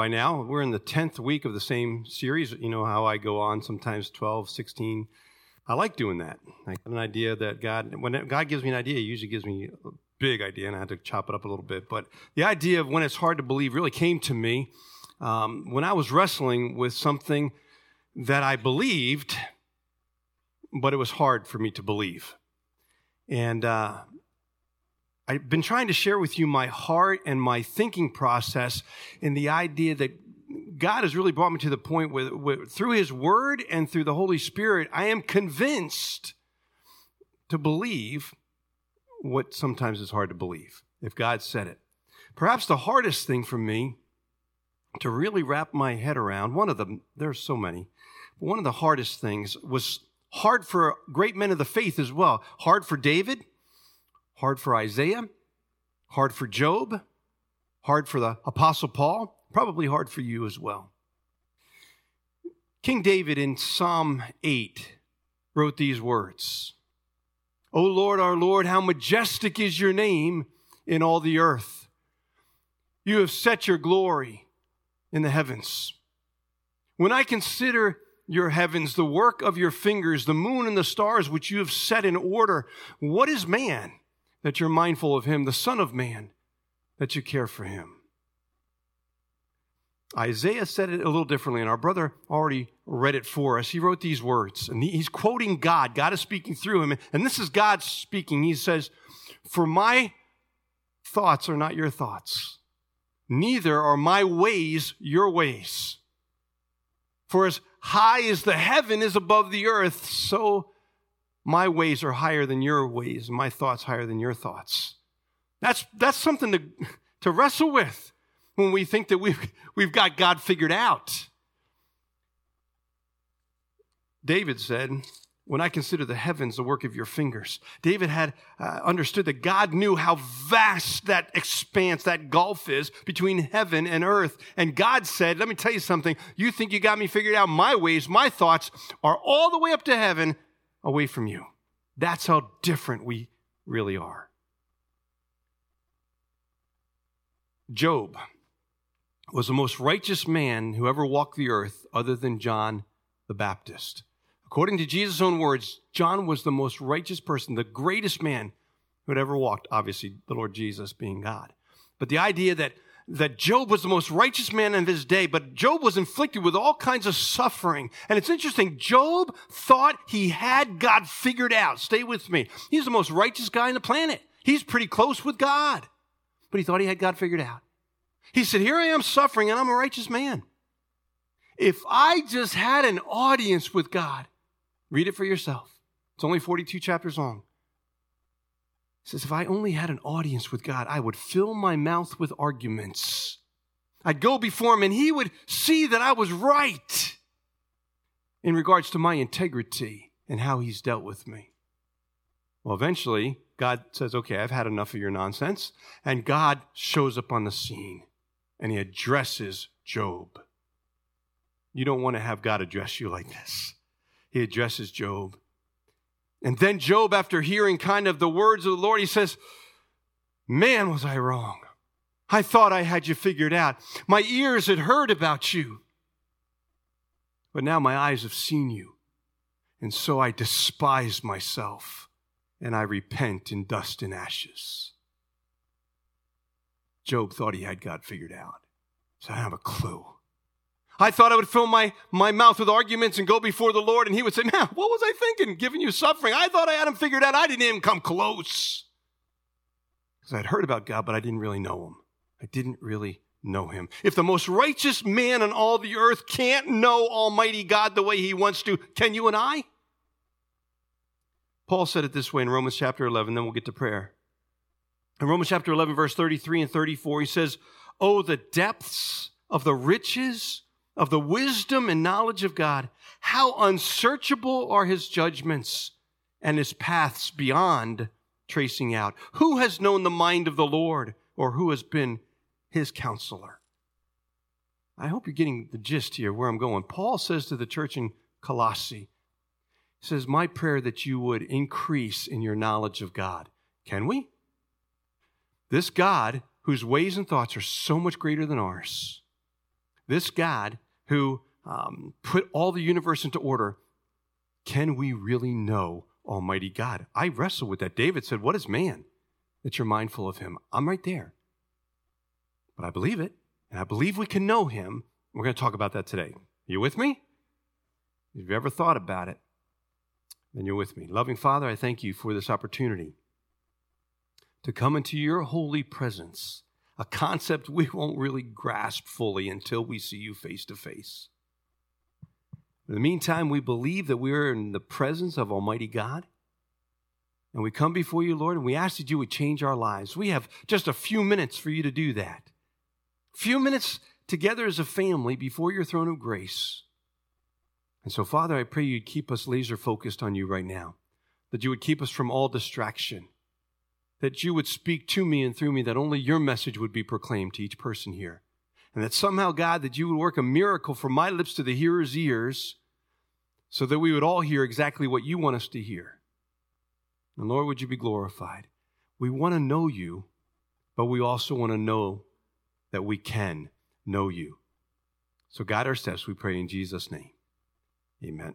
by now. We're in the 10th week of the same series. You know how I go on sometimes 12, 16. I like doing that. I get an idea that when God gives me an idea, He usually gives me a big idea, and I had to chop it up a little bit. But the idea of when it's hard to believe really came to me when I was wrestling with something that I believed, but it was hard for me to believe. And I've been trying to share with you my heart and my thinking process in the idea that God has really brought me to the point where through His Word and through the Holy Spirit, I am convinced to believe what sometimes is hard to believe, if God said it. Perhaps the hardest thing for me to really wrap my head around, one of them, there's so many, but one of the hardest things was hard for great men of the faith as well. Hard for David, hard for Isaiah, hard for Job, hard for the Apostle Paul, probably hard for you as well. King David in Psalm 8 wrote these words, "O Lord, our Lord, how majestic is your name in all the earth. You have set your glory in the heavens. When I consider your heavens, the work of your fingers, the moon and the stars which you have set in order, what is man that you're mindful of him, the Son of Man that you care for him?" Isaiah said it a little differently, and our brother already read it for us. He wrote these words, and he's quoting God. God is speaking through him, and this is God speaking. He says, "For my thoughts are not your thoughts, neither are my ways your ways. For as high as the heaven is above the earth, so my ways are higher than your ways, and my thoughts higher than your thoughts." That's something to wrestle with when we think that we've got God figured out. David said, "When I consider the heavens, the work of your fingers." David had understood that God knew how vast that expanse, that gulf is between heaven and earth. And God said, "Let me tell you something. You think you got me figured out? My ways, my thoughts are all the way up to heaven, away from you." That's how different we really are. Job was the most righteous man who ever walked the earth other than John the Baptist. According to Jesus' own words, John was the most righteous person, the greatest man who had ever walked, obviously the Lord Jesus being God. But the idea that Job was the most righteous man of his day, but Job was inflicted with all kinds of suffering. And it's interesting, Job thought he had God figured out. Stay with me. He's the most righteous guy on the planet. He's pretty close with God, but he thought he had God figured out. He said, "Here I am suffering, and I'm a righteous man. If I just had an audience with God," read it for yourself. It's only 42 chapters long. He says, "If I only had an audience with God, I would fill my mouth with arguments. I'd go before him, and he would see that I was right in regards to my integrity and how he's dealt with me." Well, eventually, God says, "Okay, I've had enough of your nonsense." And God shows up on the scene, and he addresses Job. You don't want to have God address you like this. He addresses Job. And then Job, after hearing kind of the words of the Lord, he says, "Man, was I wrong. I thought I had you figured out. My ears had heard about you, but now my eyes have seen you. And so I despise myself, and I repent in dust and ashes." Job thought he had God figured out. So I don't have a clue. "I thought I would fill my mouth with arguments and go before the Lord, and he would say, 'Man, what was I thinking, giving you suffering? I thought I had him figured out. I didn't even come close.' Because I'd heard about God, but I didn't really know him. I didn't really know him. If the most righteous man on all the earth can't know Almighty God the way he wants to, can you and I?" Paul said it this way in Romans chapter 11, then we'll get to prayer. In Romans chapter 11, verse 33 and 34, he says, "Oh, the depths of the riches of the wisdom and knowledge of God. How unsearchable are his judgments and his paths beyond tracing out. Who has known the mind of the Lord, or who has been his counselor?" I hope you're getting the gist here where I'm going. Paul says to the church in Colossae, he says, "My prayer that you would increase in your knowledge of God." Can we? This God, whose ways and thoughts are so much greater than ours, this God who put all the universe into order, can we really know Almighty God? I wrestle with that. David said, what is man that you're mindful of him? I'm right there. But I believe it, and I believe we can know him. We're going to talk about that today. You with me? If you've ever thought about it, then you're with me. Loving Father, I thank you for this opportunity to come into your holy presence, a concept we won't really grasp fully until we see you face to face. In the meantime, we believe that we are in the presence of Almighty God, and we come before you, Lord, and we ask that you would change our lives. We have just a few minutes for you to do that. A few minutes together as a family before your throne of grace. And so, Father, I pray you'd keep us laser focused on you right now, that you would keep us from all distraction, that you would speak to me and through me, that only your message would be proclaimed to each person here. And that somehow, God, that you would work a miracle from my lips to the hearer's ears so that we would all hear exactly what you want us to hear. And Lord, would you be glorified? We want to know you, but we also want to know that we can know you. So guide our steps, we pray in Jesus' name. Amen.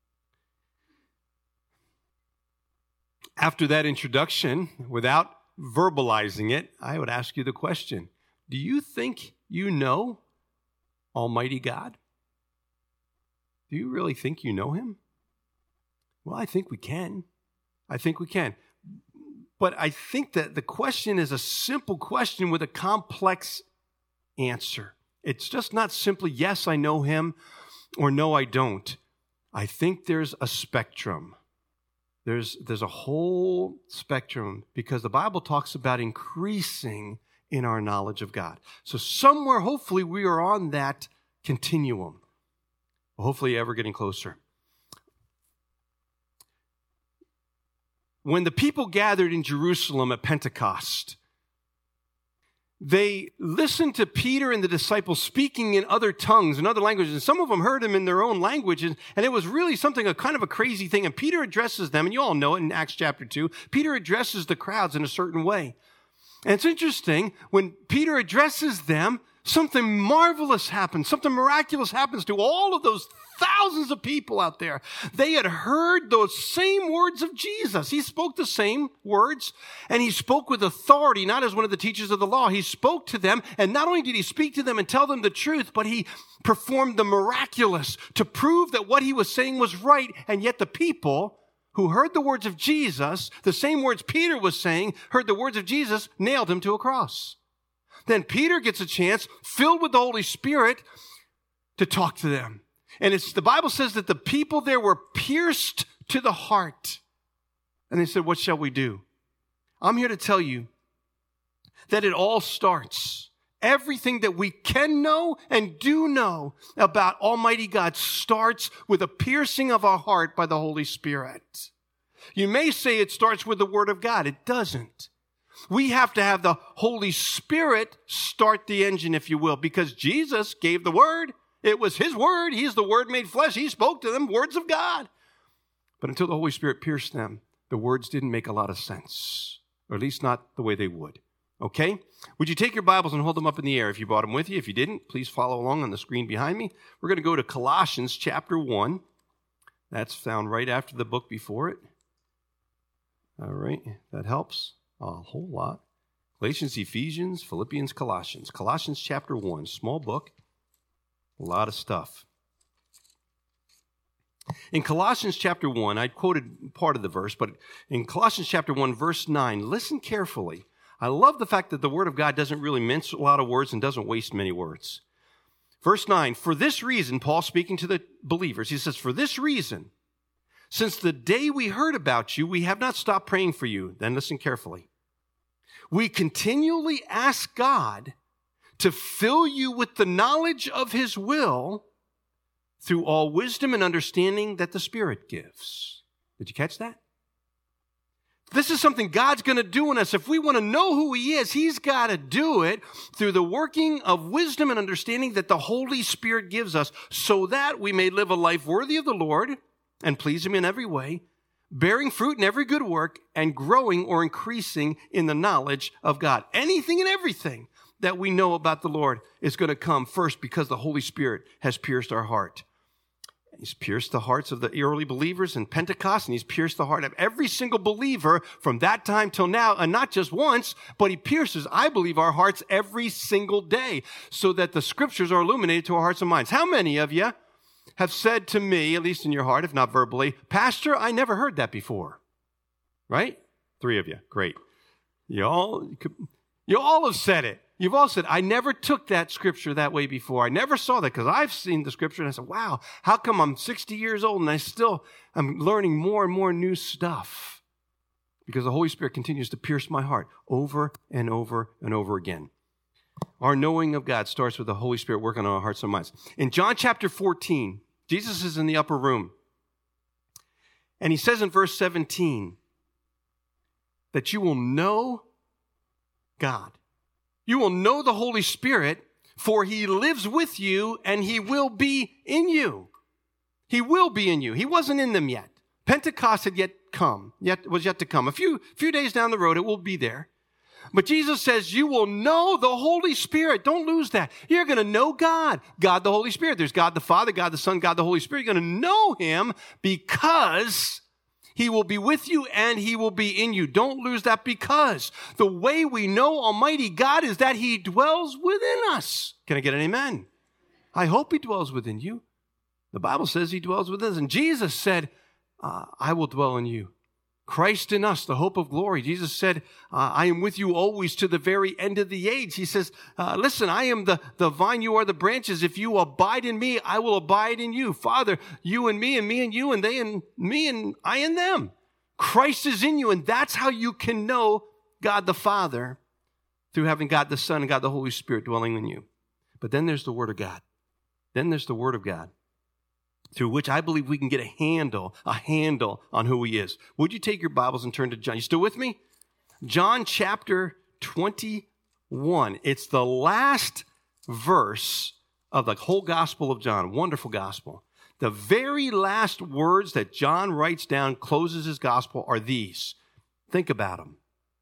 After that introduction, without verbalizing it, I would ask you the question, do you think you know Almighty God? Do you really think you know him? Well, I think we can. I think we can. But I think that the question is a simple question with a complex answer. It's just not simply, yes, I know him, or no, I don't. I think there's a spectrum. There's a whole spectrum because the Bible talks about increasing in our knowledge of God. So somewhere, hopefully, we are on that continuum. Hopefully, ever getting closer. When the people gathered in Jerusalem at Pentecost, they listened to Peter and the disciples speaking in other tongues and other languages. And some of them heard him in their own languages. And it was really something, a kind of a crazy thing. And Peter addresses them, and you all know it in Acts chapter 2. Peter addresses the crowds in a certain way. And it's interesting, when Peter addresses them, something marvelous happens. Something miraculous happens to all of those thousands of people out there. They had heard those same words of Jesus. He spoke the same words, and he spoke with authority, not as one of the teachers of the law. He spoke to them, and not only did he speak to them and tell them the truth, but he performed the miraculous to prove that what he was saying was right, and yet the people who heard the words of Jesus, the same words Peter was saying, heard the words of Jesus, nailed him to a cross. Then Peter gets a chance, filled with the Holy Spirit, to talk to them. And the Bible says that the people there were pierced to the heart. And they said, what shall we do? I'm here to tell you that it all starts. Everything that we can know and do know about Almighty God starts with a piercing of our heart by the Holy Spirit. You may say it starts with the Word of God. It doesn't. We have to have the Holy Spirit start the engine, if you will, because Jesus gave the Word. It was his Word. He's the Word made flesh. He spoke to them, words of God. But until the Holy Spirit pierced them, the words didn't make a lot of sense, or at least not the way they would. Okay? Would you take your Bibles and hold them up in the air if you brought them with you? If you didn't, please follow along on the screen behind me. We're going to go to Colossians chapter 1. That's found right after the book before it. All right, that helps a whole lot. Galatians, Ephesians, Philippians, Colossians. Colossians chapter 1, small book, a lot of stuff. In Colossians chapter 1, I quoted part of the verse, but in Colossians chapter 1, verse 9, listen carefully. I love the fact that the Word of God doesn't really mince a lot of words and doesn't waste many words. Verse 9, for this reason, Paul speaking to the believers, he says, for this reason, since the day we heard about you, we have not stopped praying for you. Then listen carefully. We continually ask God to fill you with the knowledge of his will through all wisdom and understanding that the Spirit gives. Did you catch that? This is something God's going to do in us. If we want to know who he is, he's got to do it through the working of wisdom and understanding that the Holy Spirit gives us so that we may live a life worthy of the Lord and please him in every way, bearing fruit in every good work and growing or increasing in the knowledge of God. Anything and everything that we know about the Lord is going to come first because the Holy Spirit has pierced our heart. He's pierced the hearts of the early believers in Pentecost, and he's pierced the heart of every single believer from that time till now, and not just once, but he pierces, I believe, our hearts every single day so that the scriptures are illuminated to our hearts and minds. How many of you have said to me, at least in your heart, if not verbally, Pastor, I never heard that before? Right? 3 of you. Great. You all have said it. You've all said, I never took that scripture that way before. I never saw that because I've seen the scripture and I said, wow, how come I'm 60 years old and I'm learning more and more new stuff? Because the Holy Spirit continues to pierce my heart over and over and over again. Our knowing of God starts with the Holy Spirit working on our hearts and minds. In John chapter 14, Jesus is in the upper room. And he says in verse 17 that you will know God. You will know the Holy Spirit, for he lives with you and he will be in you. He will be in you. He wasn't in them yet. Pentecost had was yet to come. A few days down the road, it will be there. But Jesus says you will know the Holy Spirit. Don't lose that. You're going to know God. God the Holy Spirit. There's God the Father, God the Son, God the Holy Spirit. You're going to know him because he will be with you and he will be in you. Don't lose that because the way we know Almighty God is that he dwells within us. Can I get an amen? I hope he dwells within you. The Bible says he dwells within us. And Jesus said, I will dwell in you. Christ in us, the hope of glory. Jesus said, I am with you always to the very end of the age. He says, listen, I am the vine, you are the branches. If you abide in me, I will abide in you. Father, you and me and you and they and me and I and them. Christ is in you, and that's how you can know God the Father, through having God the Son and God the Holy Spirit dwelling in you. But then there's the Word of God. Then there's the Word of God, through which I believe we can get a handle on who he is. Would you take your Bibles and turn to John? You still with me? John chapter 21. It's the last verse of the whole Gospel of John. Wonderful Gospel. The very last words that John writes down, closes his Gospel, are these. Think about them.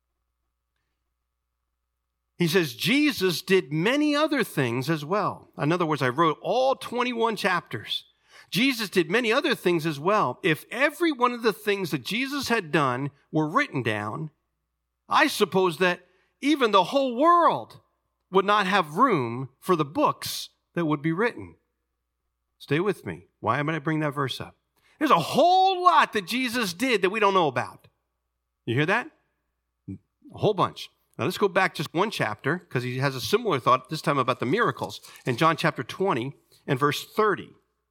He says, Jesus did many other things as well. In other words, I wrote all 21 chapters. Jesus did many other things as well. If every one of the things that Jesus had done were written down, I suppose that even the whole world would not have room for the books that would be written. Stay with me. Why am I bring that verse up? There's a whole lot that Jesus did that we don't know about. You hear that? A whole bunch. Now let's go back just one chapter, because he has a similar thought, this time about the miracles. In John chapter 20 and verse 30.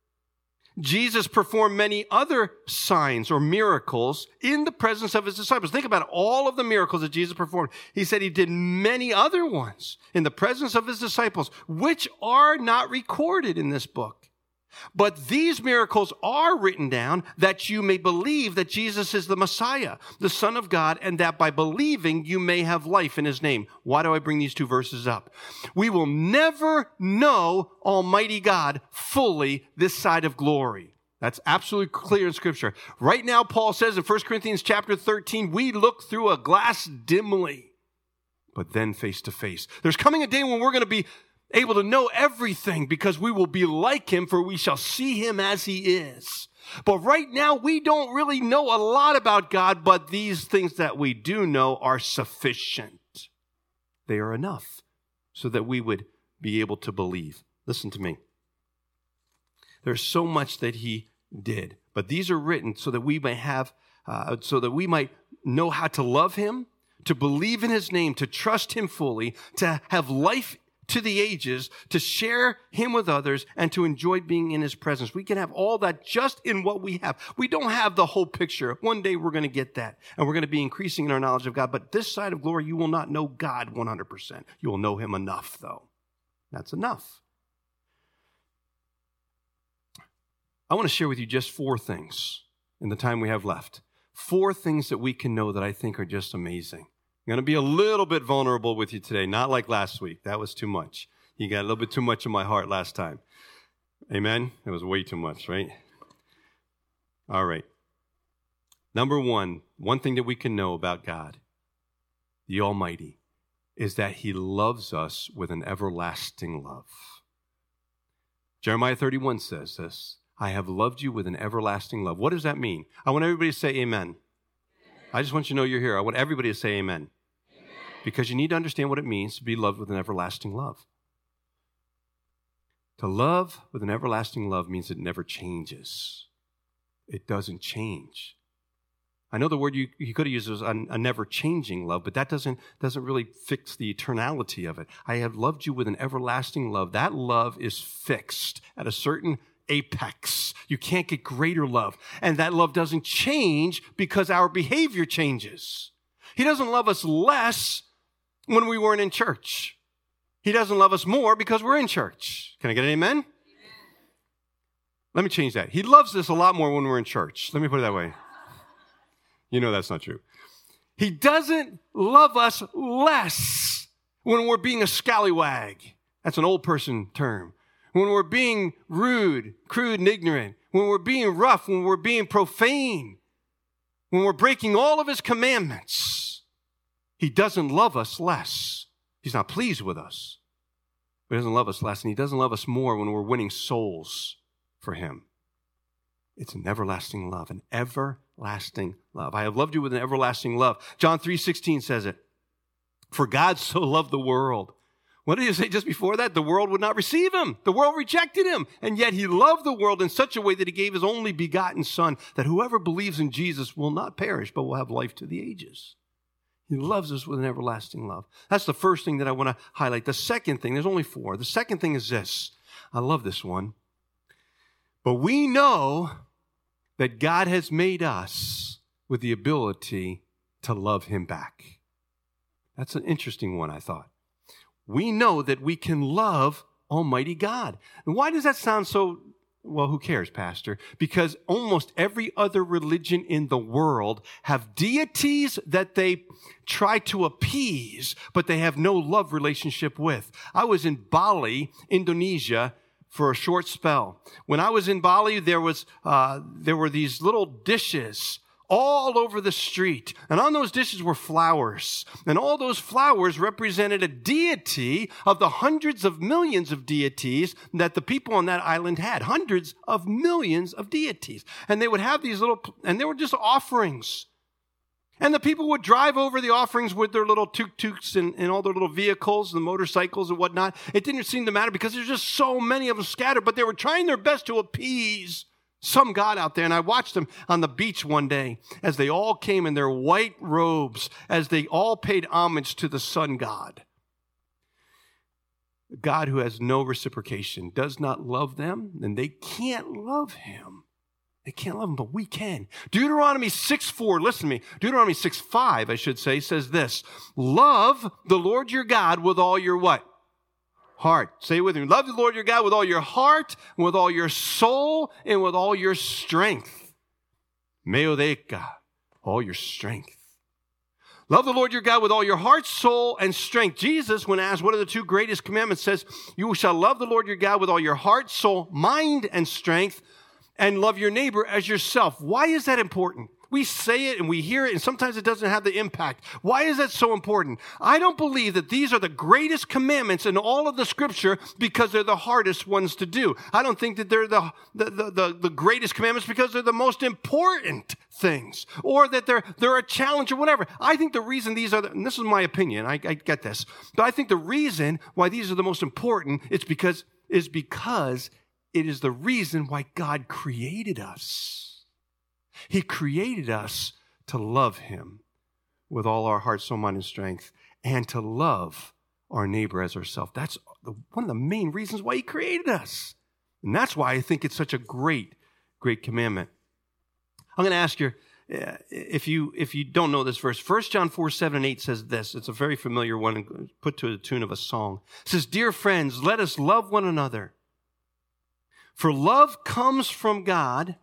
Jesus performed many other signs or miracles in the presence of his disciples. Think about all of the miracles that Jesus performed. He said he did many other ones in the presence of his disciples, which are not recorded in this book. But these miracles are written down that you may believe that Jesus is the Messiah, the Son of God, and that by believing you may have life in his name. Why do I bring these two verses up? We will never know Almighty God fully this side of glory. That's absolutely clear in Scripture. Right now, Paul says in 1 Corinthians chapter 13, we look through a glass dimly, but then face to face. There's coming a day when we're going to be able to know everything because we will be like him, for we shall see him as he is. But right now, we don't really know a lot about God, but these things that we do know are sufficient. They are enough so that we would be able to believe. Listen to me. There's so much that he did, but these are written so that we may have, so that we might know how to love him, to believe in his name, to trust him fully, to have life to the ages, to share him with others, and to enjoy being in his presence. We can have all that just in what we have. We don't have the whole picture. One day we're going to get that, and we're going to be increasing in our knowledge of God. But this side of glory, you will not know God 100%. You will know him enough, though. That's enough. I want to share with you just 4 things in the time we have left. 4 things that we can know that I think are just amazing. I'm going to be a little bit vulnerable with you today, not like last week. That was too much. You got a little bit too much in my heart last time. Amen? It was way too much, right? All right. Number one thing that we can know about God, the Almighty, is that he loves us with an everlasting love. Jeremiah 31 says this, I have loved you with an everlasting love. What does that mean? I want everybody to say amen. I just want you to know you're here. I want everybody to say amen. Because you need to understand what it means to be loved with an everlasting love. To love with an everlasting love means it never changes. It doesn't change. I know the word you could have used was a never-changing love, but that doesn't really fix the eternality of it. I have loved you with an everlasting love. That love is fixed at a certain apex. You can't get greater love. And that love doesn't change because our behavior changes. He doesn't love us less when we weren't in church. He doesn't love us more because we're in church. Can I get an amen? Amen. Let me change that. He loves us a lot more when we're in church. Let me put it that way. You know that's not true. He doesn't love us less when we're being a scallywag. That's an old person term. When we're being rude, crude, and ignorant. When we're being rough, when we're being profane. When we're breaking all of his commandments. He doesn't love us less. He's not pleased with us. But he doesn't love us less. And he doesn't love us more when we're winning souls for him. It's an everlasting love, an everlasting love. I have loved you with an everlasting love. John 3:16 says it. For God so loved the world. What did he say just before that? The world would not receive him. The world rejected him. And yet he loved the world in such a way that he gave his only begotten Son, that whoever believes in Jesus will not perish, but will have life to the ages. He loves us with an everlasting love. That's the first thing that I want to highlight. The second thing, there's only 4. The second thing is this. I love this one. But we know that God has made us with the ability to love him back. That's an interesting one, I thought. We know that we can love Almighty God. And why does that sound so, well, who cares, Pastor? Because almost every other religion in the world have deities that they try to appease, but they have no love relationship with. I was in Bali, Indonesia, for a short spell. When I was in Bali, there were these little dishes all over the street. And on those dishes were flowers. And all those flowers represented a deity of the hundreds of millions of deities that the people on that island had. Hundreds of millions of deities. And they would have these and they were just offerings. And the people would drive over the offerings with their little tuk-tuks and all their little vehicles, the motorcycles and whatnot. It didn't seem to matter because there's just so many of them scattered, but they were trying their best to appease some god out there. And I watched them on the beach one day as they all came in their white robes, as they all paid homage to the sun god. God who has no reciprocation, does not love them, and they can't love him. They can't love him, but we can. Deuteronomy 6:4, listen to me. Deuteronomy 6:5, I should say, says this. Love the Lord your God with all your what? Heart. Say it with me. Love the Lord your God with all your heart, with all your soul, and with all your strength. Meodeka, all your strength. Love the Lord your God with all your heart, soul, and strength. Jesus, when asked what are the 2 greatest commandments, says, you shall love the Lord your God with all your heart, soul, mind, and strength, and love your neighbor as yourself. Why is that important? We say it and we hear it, and sometimes it doesn't have the impact. Why is that so important? I don't believe that these are the greatest commandments in all of the Scripture because they're the hardest ones to do. I don't think that they're the greatest commandments because they're the most important things, or that they're a challenge or whatever. I think the reason these are, and this is my opinion, I get this, but I think the reason why these are the most important is because it is the reason why God created us. He created us to love him with all our heart, soul, mind, and strength, and to love our neighbor as ourselves. That's one of the main reasons why he created us. And that's why I think it's such a great, great commandment. I'm going to ask you, if you don't know this verse, 1 John 4:7-8 says this. It's a very familiar one, put to the tune of a song. It says, dear friends, let us love one another. For love comes from God,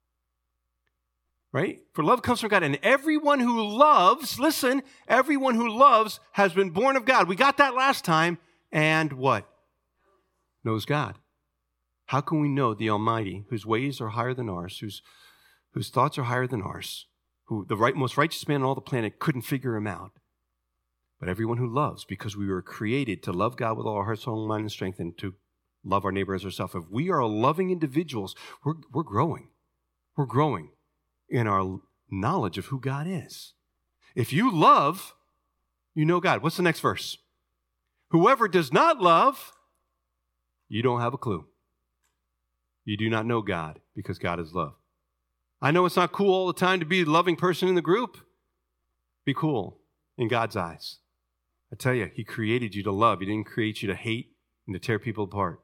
right? For love comes from God. And everyone who loves, listen, everyone who loves has been born of God. We got that last time. And what? Knows God. How can we know the Almighty, whose ways are higher than ours, whose thoughts are higher than ours, who the most righteous man on all the planet couldn't figure him out? but everyone who loves, because we were created to love God with all our heart, soul, mind, and strength, and to love our neighbor as ourselves. If we are loving individuals, we're growing. We're growing in our knowledge of who God is. If you love, you know God. What's the next verse? Whoever does not love, you don't have a clue. You do not know God, because God is love. I know it's not cool all the time to be the loving person in the group. Be cool in God's eyes. I tell you, He created you to love. He didn't create you to hate and to tear people apart.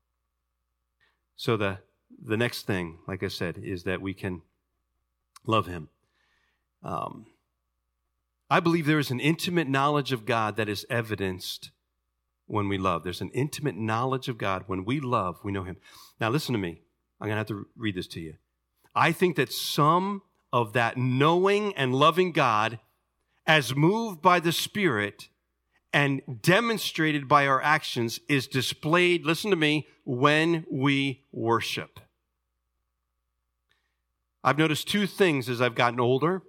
So the next thing, like I said, is that we can love Him. I believe there is an intimate knowledge of God that is evidenced when we love. There's an intimate knowledge of God. When we love, we know Him. Now listen to me. I'm going to have to read this to you. I think that some of that knowing and loving God, as moved by the Spirit and demonstrated by our actions, is displayed, listen to me, when we worship. I've noticed two things as I've gotten older.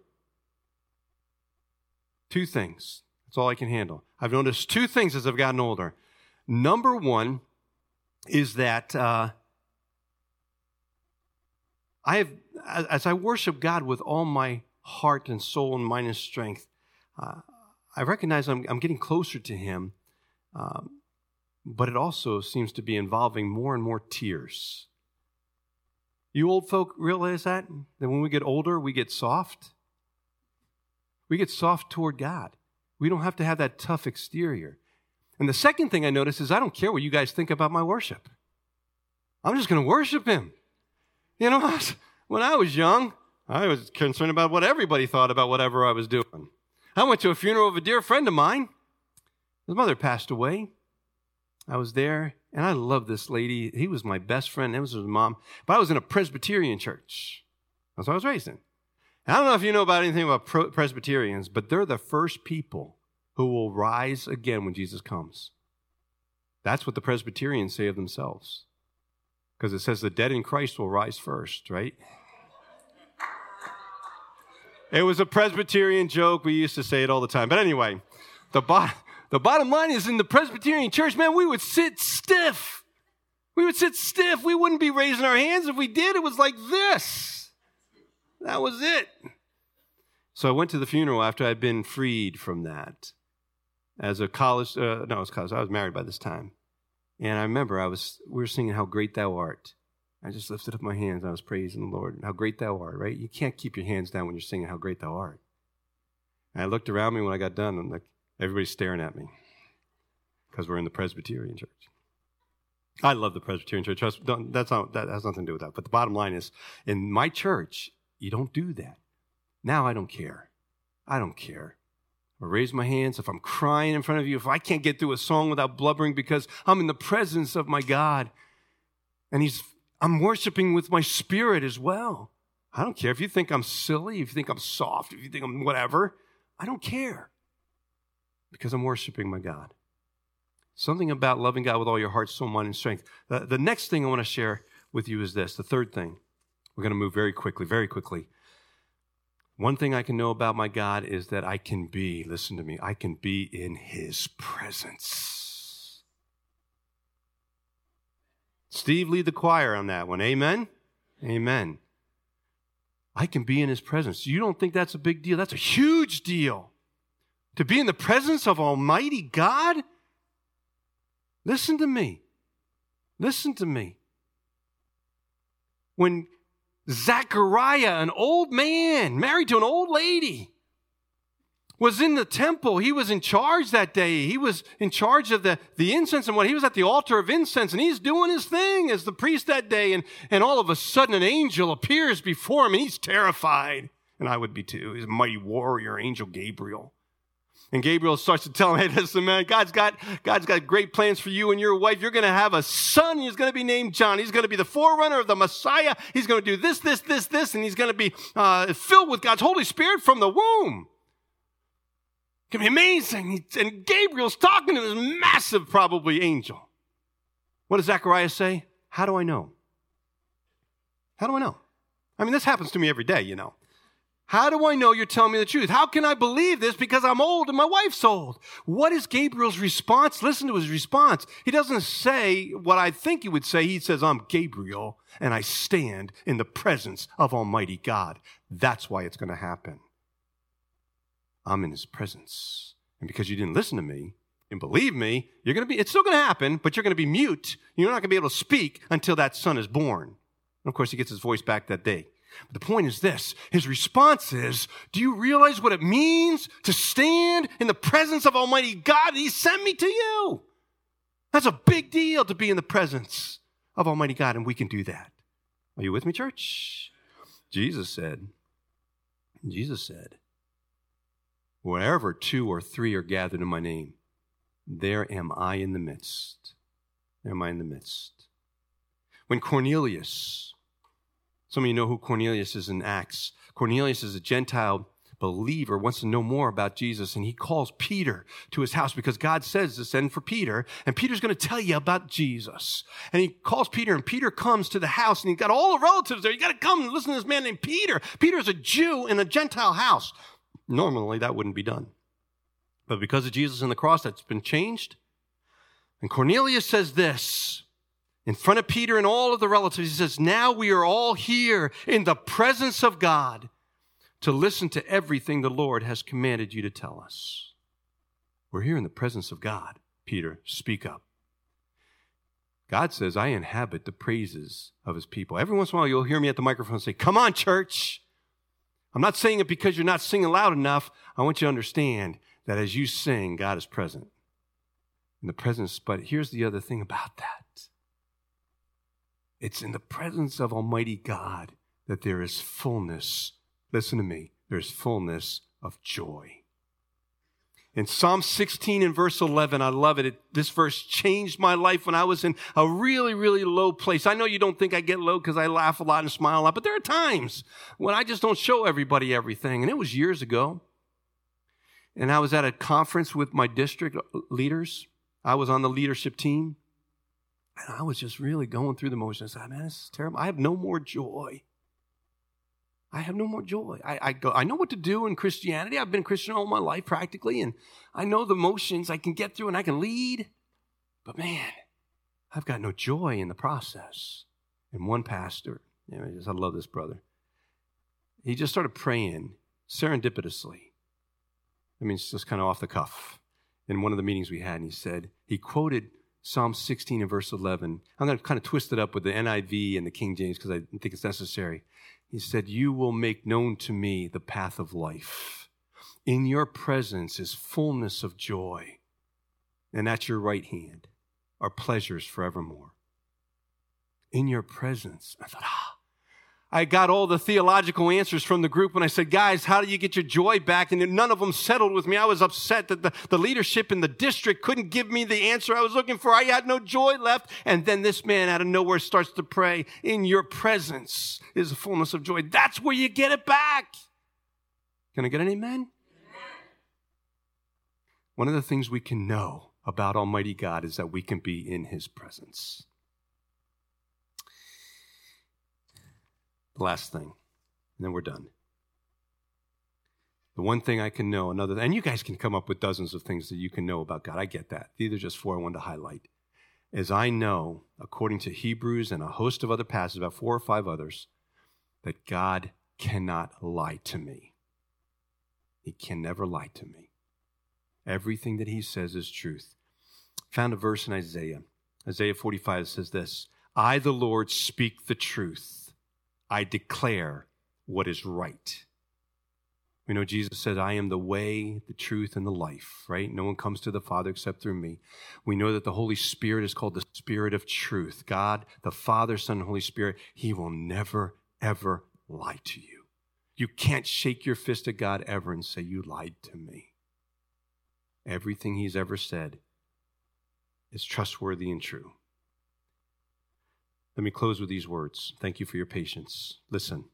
Two things. That's all I can handle. I've noticed two things as I've gotten older. Number one is that as I worship God with all my heart and soul and mind and strength, I recognize I'm getting closer to Him, but it also seems to be involving more and more tears. You old folk realize that? That when we get older, we get soft? We get soft toward God. We don't have to have that tough exterior. And the second thing I notice is I don't care what you guys think about my worship. I'm just going to worship Him. You know, when I was young, I was concerned about what everybody thought about whatever I was doing. I went to a funeral of a dear friend of mine. His mother passed away. I was there, and I loved this lady. He was my best friend. That was his mom. But I was in a Presbyterian church. That's what I was raised in. And I don't know if you know about anything about Presbyterians, but they're the first people who will rise again when Jesus comes. That's what the Presbyterians say of themselves. Because it says the dead in Christ will rise first, right? It was a Presbyterian joke. We used to say it all the time. But anyway, the bottom line is in the Presbyterian church, man, we would sit stiff. We would sit stiff. We wouldn't be raising our hands. If we did, it was like this. That was it. So I went to the funeral after I'd been freed from that. As a college, it was college. I was married by this time. And I remember we were singing How Great Thou Art. I just lifted up my hands. I was praising the Lord. How great Thou art, right? You can't keep your hands down when you're singing How Great Thou art. And I looked around me when I got done, and everybody's staring at me because we're in the Presbyterian church. I love the Presbyterian church. That has nothing to do with that. But the bottom line is, in my church, you don't do that. Now I don't care. I don't care. I raise my hands. If I'm crying in front of you, if I can't get through a song without blubbering because I'm in the presence of my God, and I'm worshiping with my spirit as well. I don't care if you think I'm silly, if you think I'm soft, if you think I'm whatever. I don't care because I'm worshiping my God. Something about loving God with all your heart, soul, mind, and strength. The next thing I want to share with you is this. The third thing. We're going to move very quickly, very quickly. One thing I can know about my God is that I can be, listen to me, I can be in His presence. Steve, lead the choir on that one. Amen? Amen. I can be in His presence. You don't think that's a big deal? That's a huge deal. To be in the presence of Almighty God? Listen to me. Listen to me. When Zechariah, an old man, married to an old lady, was in the temple. He was in charge that day. He was in charge of the incense and what. He was at the altar of incense, and he's doing his thing as the priest that day. And all of a sudden, an angel appears before him, and he's terrified. And I would be too. He's a mighty warrior, Angel Gabriel. And Gabriel starts to tell him, hey, listen, man, God's got great plans for you and your wife. You're going to have a son. He's going to be named John. He's going to be the forerunner of the Messiah. He's going to do this, and he's going to be filled with God's Holy Spirit from the womb. It's going to be amazing. And Gabriel's talking to this massive, probably, angel. What does Zechariah say? How do I know? How do I know? I mean, this happens to me every day, you know. How do I know you're telling me the truth? How can I believe this? Because I'm old and my wife's old. What is Gabriel's response? Listen to his response. He doesn't say what I think he would say. He says, I'm Gabriel, and I stand in the presence of Almighty God. That's why it's going to happen. I'm in his presence. And because you didn't listen to me and believe me, it's still going to happen, but you're going to be mute. You're not going to be able to speak until that son is born. And of course, he gets his voice back that day. But the point is this. His response is, do you realize what it means to stand in the presence of Almighty God? He sent me to you. That's a big deal to be in the presence of Almighty God, and we can do that. Are you with me, church? Jesus said, wherever 2 or 3 are gathered in my name, there am I in the midst. There am I in the midst. When Cornelius, some of you know who Cornelius is in Acts. Cornelius is a Gentile believer, wants to know more about Jesus, and he calls Peter to his house because God says to send for Peter, and Peter's going to tell you about Jesus. And he calls Peter, and Peter comes to the house, and he's got all the relatives there. You got to come and listen to this man named Peter. Peter's a Jew in a Gentile house. Normally, that wouldn't be done. But because of Jesus and the cross, that's been changed. And Cornelius says this, in front of Peter and all of the relatives, he says, now we are all here in the presence of God to listen to everything the Lord has commanded you to tell us. We're here in the presence of God. Peter, speak up. God says, I inhabit the praises of his people. Every once in a while, you'll hear me at the microphone say, come on, church. I'm not saying it because you're not singing loud enough. I want you to understand that as you sing, God is present in the presence. But here's the other thing about that. It's in the presence of Almighty God that there is fullness. Listen to me. There's fullness of joy. In Psalm 16 and verse 11, I love it. This verse changed my life when I was in a really, really low place. I know you don't think I get low because I laugh a lot and smile a lot, but there are times when I just don't show everybody everything. And it was years ago. And I was at a conference with my district leaders. I was on the leadership team. And I was just really going through the motions. I said, man, this is terrible. I have no more joy. I have no more joy. I know what to do in Christianity. I've been Christian all my life practically, and I know the motions I can get through and I can lead. But man, I've got no joy in the process. And one pastor, I love this brother. He just started praying serendipitously. It's just kind of off the cuff. In one of the meetings we had, and he quoted Psalm 16 and verse 11. I'm going to kind of twist it up with the NIV and the King James because I think it's necessary. He said, you will make known to me the path of life. In your presence is fullness of joy. And at your right hand are pleasures forevermore. In your presence. I thought, I got all the theological answers from the group when I said, guys, how do you get your joy back? And none of them settled with me. I was upset that the leadership in the district couldn't give me the answer I was looking for. I had no joy left. And then this man out of nowhere starts to pray, in your presence is the fullness of joy. That's where you get it back. Can I get an amen? Amen. One of the things we can know about Almighty God is that we can be in his presence. The last thing, and then we're done. The one thing I can know, and you guys can come up with dozens of things that you can know about God. I get that. These are just 4 I wanted to highlight. As I know, according to Hebrews and a host of other passages, about 4 or 5 others, that God cannot lie to me. He can never lie to me. Everything that he says is truth. Found a verse in Isaiah 45 says this, I, the Lord, speak the truth. I declare what is right. We know Jesus said, I am the way, the truth, and the life, right? No one comes to the Father except through me. We know that the Holy Spirit is called the Spirit of truth. God, the Father, Son, and Holy Spirit, he will never, ever lie to you. You can't shake your fist at God ever and say, you lied to me. Everything he's ever said is trustworthy and true. Let me close with these words. Thank you for your patience. Listen.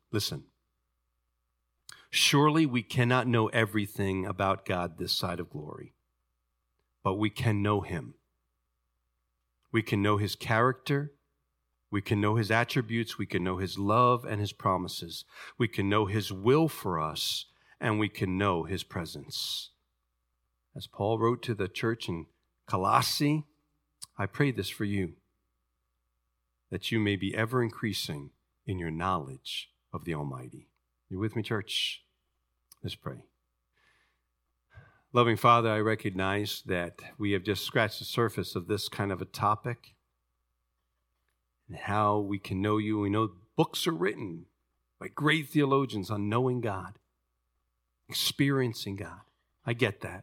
Surely we cannot know everything about God this side of glory, but we can know him. We can know his character, We can know his attributes. We can know his love and his promises. We can know his will for us, and we can know his presence. As Paul wrote to the church in Colossae, I pray this for you, that you may be ever increasing in your knowledge of the Almighty. You with me, church? Let's pray. Loving Father, I recognize that we have just scratched the surface of this kind of a topic and how we can know you. We know books are written by great theologians on knowing God, experiencing God. I get that.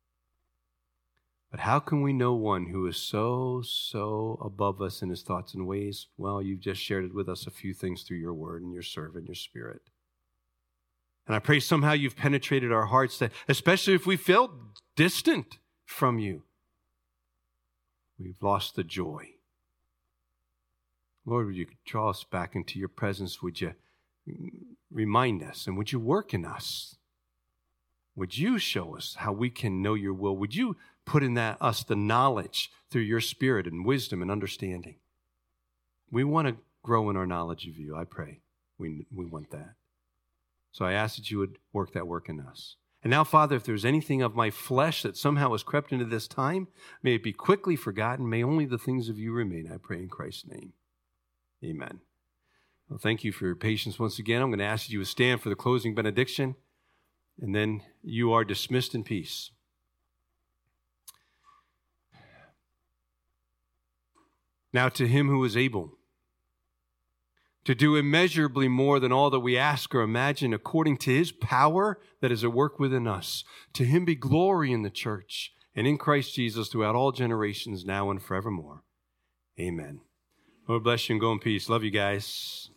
But how can we know one who is so above us in his thoughts and ways? Well, you've just shared it with us a few things through your word and your servant, your Spirit. And I pray somehow you've penetrated our hearts, that especially if we felt distant from you, we've lost the joy. Lord, would you draw us back into your presence? Would you remind us, and would you work in us? Would you show us how we can know your will? Would you put in us the knowledge through your Spirit and wisdom and understanding? We want to grow in our knowledge of you, I pray. We want that. So I ask that you would work that work in us. And now, Father, if there's anything of my flesh that somehow has crept into this time, may it be quickly forgotten. May only the things of you remain, I pray in Christ's name. Amen. Well, thank you for your patience once again. I'm going to ask that you would stand for the closing benediction, and then you are dismissed in peace. Now to him who is able to do immeasurably more than all that we ask or imagine, according to his power that is at work within us, to him be glory in the church and in Christ Jesus throughout all generations, now and forevermore. Amen. Lord bless you and go in peace. Love you guys.